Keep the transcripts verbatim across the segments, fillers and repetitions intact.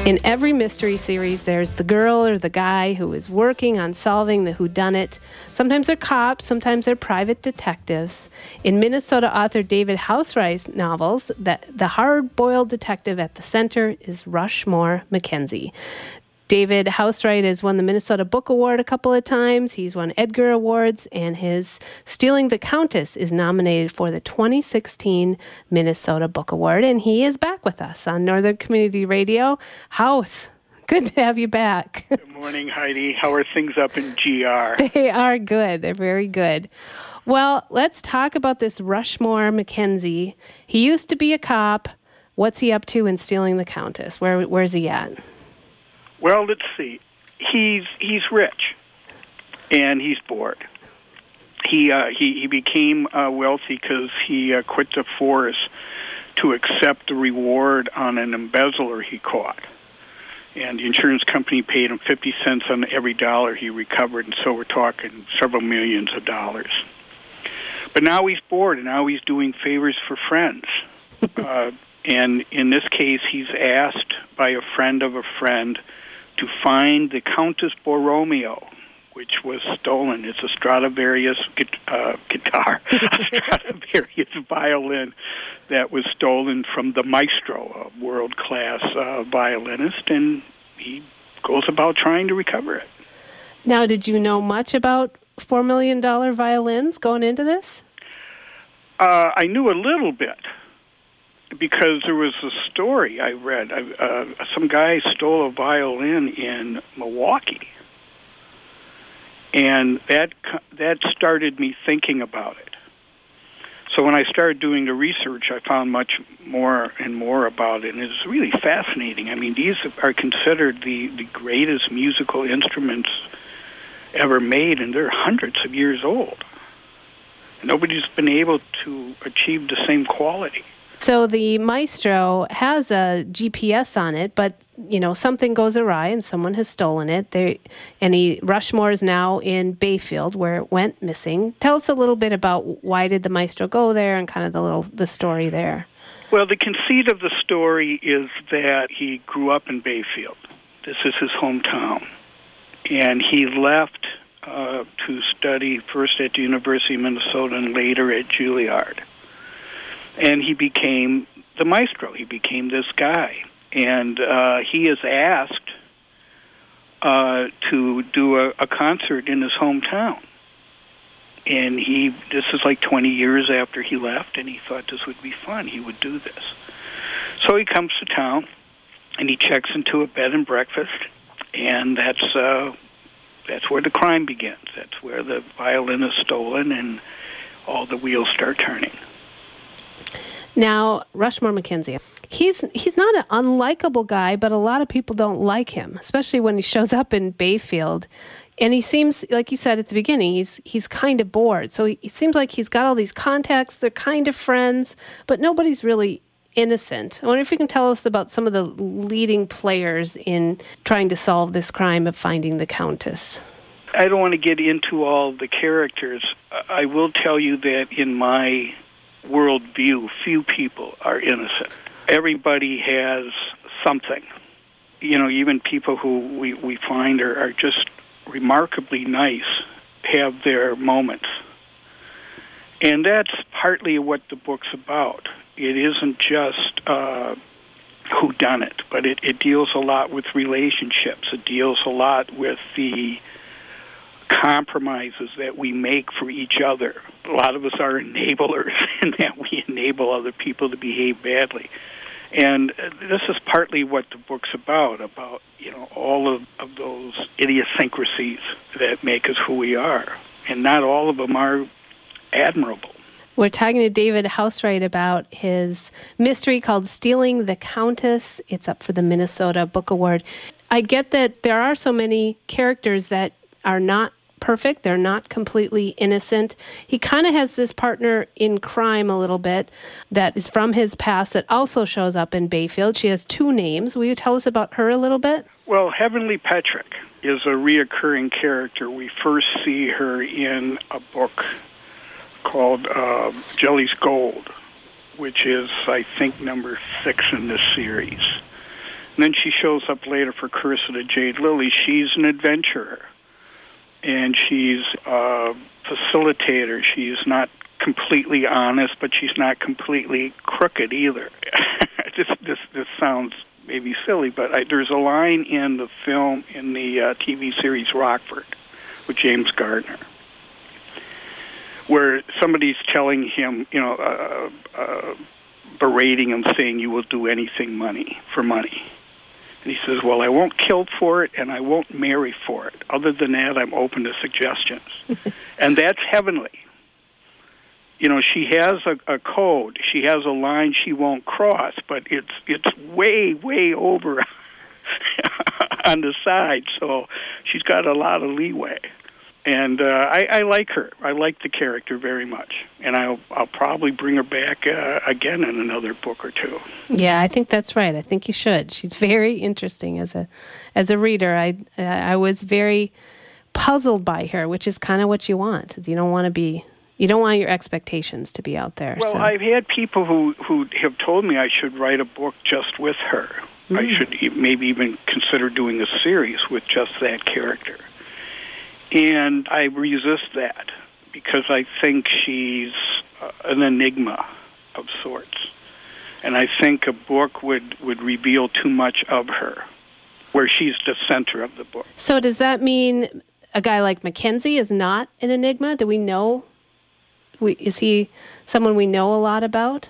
In every mystery series, there's the girl or the guy who is working on solving the whodunit. Sometimes they're cops, sometimes they're private detectives. In Minnesota author David Hausreit's novels, the, the hard-boiled detective at the center is Rushmore McKenzie. David Hausreit has won the Minnesota Book Award a couple of times. He's won Edgar Awards, and his Stealing the Countess is nominated for the twenty sixteen Minnesota Book Award, and he is back with us on Northern Community Radio. Haus, good to have you back. Good morning, Heidi. How are things up in G R? They are good. They're very good. Well, let's talk about this Rushmore McKenzie. He used to be a cop. What's he up to in Stealing the Countess? Where Where's he at? Well, let's see. He's he's rich, and he's bored. He uh, he he became uh, wealthy because he uh, quit the force to accept the reward on an embezzler he caught, and the insurance company paid him fifty cents on every dollar he recovered, and so we're talking several millions of dollars. But now he's bored, and now he's doing favors for friends. uh, and in this case, he's asked by a friend of a friend to find the Countess Borromeo, which was stolen. It's a Stradivarius uh, guitar, a Stradivarius violin that was stolen from the maestro, a world-class uh, violinist, and he goes about trying to recover it. Now, did you know much about four million dollars violins going into this? Uh, I knew a little bit, because there was a story I read. Uh, some guy stole a violin in Milwaukee, and that that started me thinking about it. So when I started doing the research, I found much more and more about it, and it's really fascinating. I mean, these are considered the, the greatest musical instruments ever made, and they're hundreds of years old. Nobody's been able to achieve the same quality. So the maestro has a G P S on it, but you know something goes awry and someone has stolen it. They, and he, Rushmore is now in Bayfield, where it went missing. Tell us a little bit about why did the maestro go there, and kind of the little the story there. Well, the conceit of the story is that he grew up in Bayfield. This is his hometown, and he left uh, to study first at the University of Minnesota and later at Juilliard. And he became the maestro. He became this guy. And uh, he is asked uh, to do a, a concert in his hometown. And he, this is like twenty years after he left, and he thought this would be fun. He would do this. So he comes to town, and he checks into a bed and breakfast, and that's uh, that's where the crime begins. That's where the violin is stolen, and all the wheels start turning. Now, Rushmore McKenzie, he's he's not an unlikable guy, but a lot of people don't like him, especially when he shows up in Bayfield. And he seems, like you said at the beginning, he's he's kind of bored. So he, he seems like he's got all these contacts, they're kind of friends, but nobody's really innocent. I wonder if you can tell us about some of the leading players in trying to solve this crime of finding the Countess. I don't want to get into all the characters. I will tell you that in my worldview, few people are innocent. Everybody has something. You know, even people who we, we find are, are just remarkably nice have their moments. And that's partly what the book's about. It isn't just uh, whodunit, but it, it deals a lot with relationships. It deals a lot with the compromises that we make for each other. A lot of us are enablers in that we enable other people to behave badly. And this is partly what the book's about, about, you know, all of, of those idiosyncrasies that make us who we are. And not all of them are admirable. We're talking to David Hausreit about his mystery called Stealing the Countess. It's up for the Minnesota Book Award. I get that there are so many characters that are not perfect. They're not completely innocent. He kind of has this partner in crime a little bit that is from his past that also shows up in Bayfield. She has two names. Will you tell us about her a little bit? Well, Heavenly Petrick is a reoccurring character. We first see her in a book called uh, Jelly's Gold, which is, I think, number six in this series. And then she shows up later for Curse of the Jade Lily. She's an adventurer, and she's a facilitator. She's not completely honest, but she's not completely crooked either. this, this, this sounds maybe silly, but I, there's a line in the film, in the uh, T V series Rockford, with James Gardner, where somebody's telling him, you know, uh, uh, berating him, saying, "You will do anything money for money." And he says, "Well, I won't kill for it, and I won't marry for it. Other than that, I'm open to suggestions." And that's heavenly. You know, she has a, a code. She has a line she won't cross, but it's it's way, way over on the side. So she's got a lot of leeway. And uh, I, I like her. I like the character very much. And I'll, I'll probably bring her back uh, again in another book or two. Yeah, I think that's right. I think you should. She's very interesting as a as a reader. I, uh, I was very puzzled by her, which is kind of what you want. You don't want to be... You don't want your expectations to be out there. Well, so. I've had people who, who have told me I should write a book just with her. Mm. I should e- maybe even consider doing a series with just that character. And I resist that because I think she's uh, an enigma of sorts. And I think a book would, would reveal too much of her, where she's the center of the book. So does that mean a guy like Mackenzie is not an enigma? Do we know? We, is he someone we know a lot about?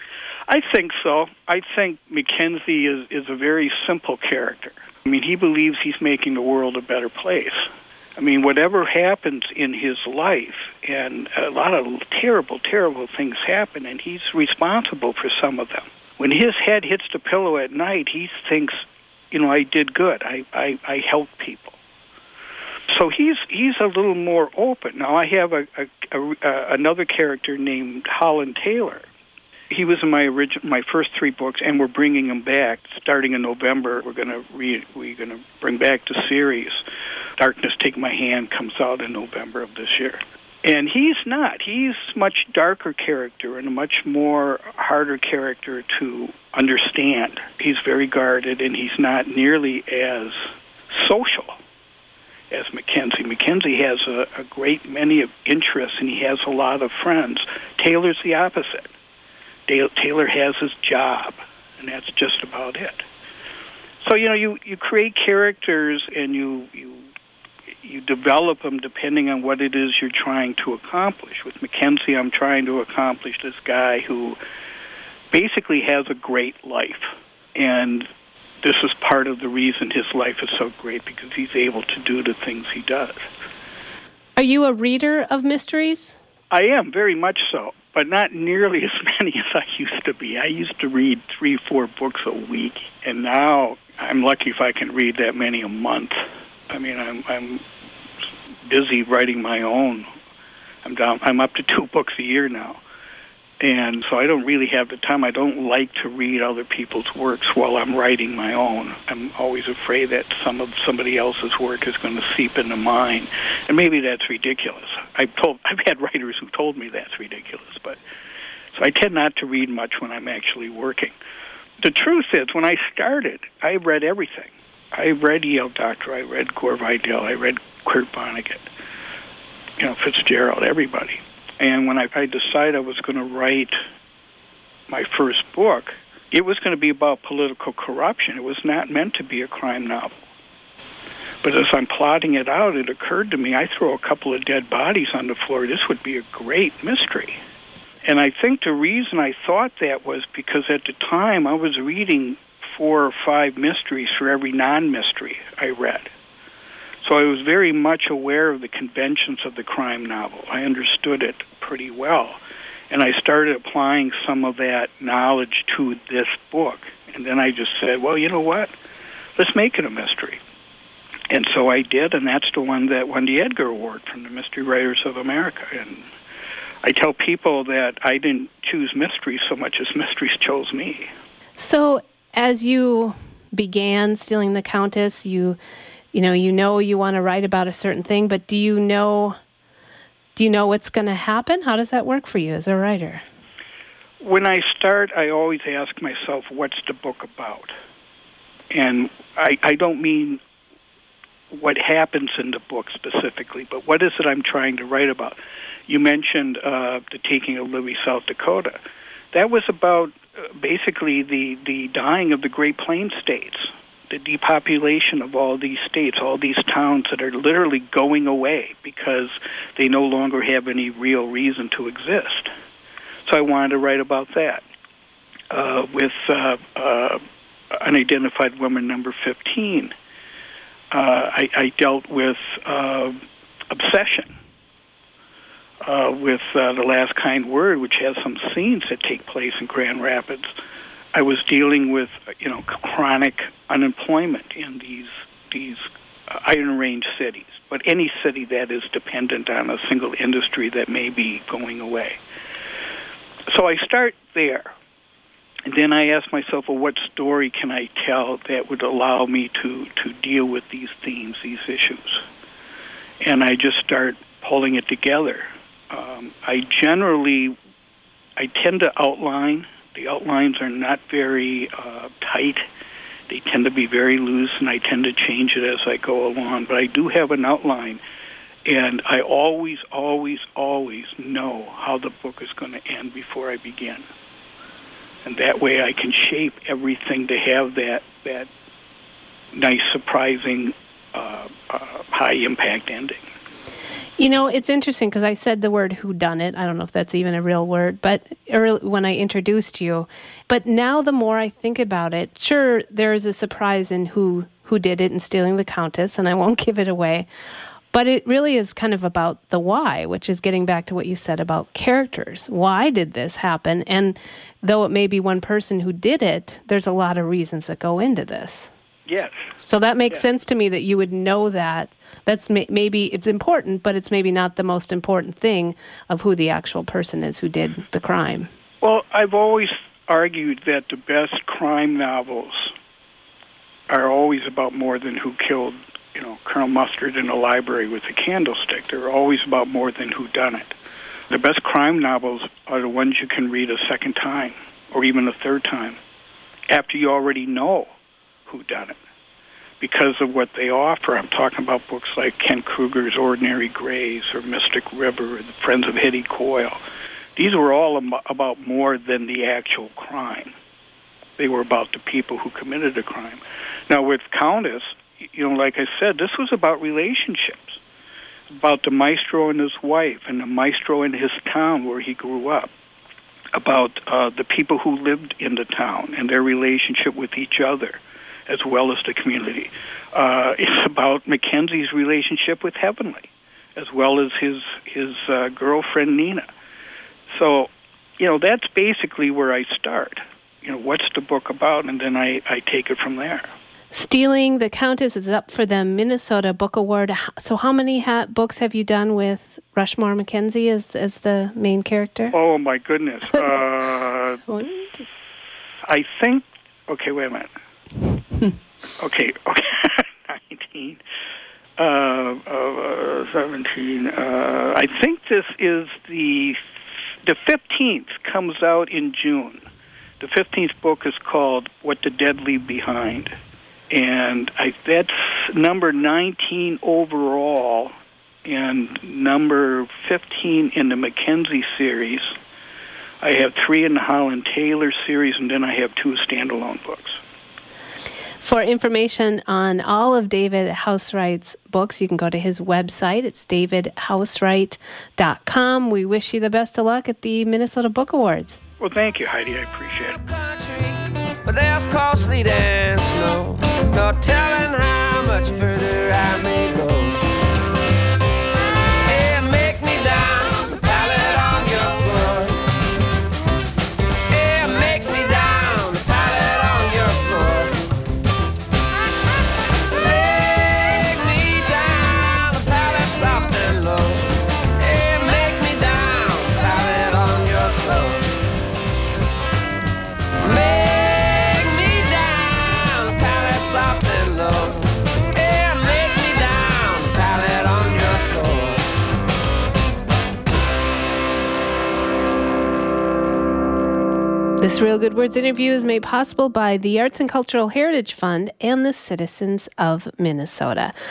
I think so. I think Mackenzie is, is a very simple character. I mean, he believes he's making the world a better place. I mean, whatever happens in his life, and a lot of terrible, terrible things happen, and he's responsible for some of them. When his head hits the pillow at night, he thinks, you know, I did good. I, I, I helped people. So he's he's a little more open. Now, I have a, a, a, a another character named Holland Taylor. He was in my original, my first three books, and we're bringing him back starting in November. We're going to re, we're going to bring back the series. Darkness Take My Hand comes out in November of this year, and he's not. He's a much darker character and a much more harder character to understand. He's very guarded, and he's not nearly as social as Mackenzie. Mackenzie has a, a great many of interests, and he has a lot of friends. Taylor's the opposite. Taylor has his job, and that's just about it. So, you know, you, you create characters, and you, you you develop them depending on what it is you're trying to accomplish. With Mackenzie, I'm trying to accomplish this guy who basically has a great life, and this is part of the reason his life is so great, because he's able to do the things he does. Are you a reader of mysteries? I am, very much so, but not nearly as many as I used to be. I used to read three, four books a week, and now I'm lucky if I can read that many a month. I mean, I'm I'm busy writing my own. I'm down. I'm up to two books a year now. And so I don't really have the time. I don't like to read other people's works while I'm writing my own. I'm always afraid that some of somebody else's work is going to seep into mine. And maybe that's ridiculous. I've told I've had writers who told me that's ridiculous, but so I tend not to read much when I'm actually working. The truth is, when I started, I read everything. I read Yale Doctor, I read Gore Vidal, I read Kurt Vonnegut, you know, Fitzgerald, everybody. And when I, I decided I was going to write my first book, it was going to be about political corruption. It was not meant to be a crime novel. But as I'm plotting it out, it occurred to me, I throw a couple of dead bodies on the floor, this would be a great mystery. And I think the reason I thought that was because at the time I was reading four or five mysteries for every non-mystery I read. So I was very much aware of the conventions of the crime novel. I understood it pretty well. And I started applying some of that knowledge to this book. And then I just said, well, you know what? Let's make it a mystery. And so I did, and that's the one that won the Edgar Award from the Mystery Writers of America. And I tell people that I didn't choose mysteries so much as mysteries chose me. So as you began Stealing the Countess, you you know, you know you want to write about a certain thing, but do you know do you know what's going to happen? How does that work for you as a writer? When I start, I always ask myself, what's the book about? And I, I don't mean what happens in the book specifically, but what is it I'm trying to write about? You mentioned uh, the taking of Libby, South Dakota. That was about uh, basically the, the dying of the Great Plains states, the depopulation of all these states, all these towns that are literally going away because they no longer have any real reason to exist. So I wanted to write about that. Uh, with uh, uh, Unidentified Woman number fifteen, uh, I, I dealt with uh, obsession. Uh, with uh, The Last Kind Word, which has some scenes that take place in Grand Rapids. I was dealing with, you know, chronic unemployment in these these uh, Iron Range cities, but any city that is dependent on a single industry that may be going away. So I start there, and then I ask myself, well, what story can I tell that would allow me to, to deal with these themes, these issues? And I just start pulling it together. Um, I generally, I tend to outline. The outlines are not very uh, tight. They tend to be very loose, and I tend to change it as I go along. But I do have an outline, and I always, always, always know how the book is going to end before I begin. And that way I can shape everything to have that, that nice, surprising, uh, uh, high-impact ending. You know, it's interesting because I said the word whodunit. I don't know if that's even a real word, but early, when I introduced you. But now the more I think about it, sure, there is a surprise in who, who did it in stealing the Countess, and I won't give it away. But it really is kind of about the why, which is getting back to what you said about characters. Why did this happen? And though it may be one person who did it, there's a lot of reasons that go into this. Yes. So that makes yes. sense to me that you would know that. That's may- maybe it's important, but it's maybe not the most important thing of who the actual person is who did the crime. Well, I've always argued that the best crime novels are always about more than who killed, you know, Colonel Mustard in a library with a candlestick. They're always about more than who done it. The best crime novels are the ones you can read a second time or even a third time after you already know who done it because of what they offer. I'm talking about books like Ken Kruger's Ordinary Grays or Mystic River or The Friends of Hetty Coyle. These were all am- about more than the actual crime. They were about the people who committed the crime. Now with Countess, you know, like I said, this was about relationships, about the maestro and his wife and the maestro in his town where he grew up, about uh, the people who lived in the town and their relationship with each other, as well as the community. Uh, it's about Mackenzie's relationship with Heavenly, as well as his his uh, girlfriend Nina. So, you know, that's basically where I start. You know, what's the book about, and then I, I take it from there. Stealing the Countess is up for the Minnesota Book Award. So how many ha- books have you done with Rushmore Mackenzie as, as the main character? Oh, my goodness. Uh, I think, okay, wait a minute. Okay, okay, nineteen, uh, uh, seventeen. Uh, I think this is the the fifteenth. Comes out in June. The fifteenth book is called "What the Dead Leave Behind," and I, that's number nineteen overall, and number fifteen in the Mackenzie series. I have three in the Holland Taylor series, and then I have two standalone books. For information on all of David Hausreit's books, you can go to his website. It's david hausreit dot com. We wish you the best of luck at the Minnesota Book Awards. Well, thank you, Heidi. I appreciate it. But there's costly and snow, no telling how much further I may go. Yeah, make me down the pallet on your floor. Yeah, make me down the pallet on your floor. Make me down the pallet soft and low. Yeah, make me down the pallet on your floor. Make me down the pallet soft and low. Yeah, make me down This Real Good Words interview is made possible by the Arts and Cultural Heritage Fund and the citizens of Minnesota.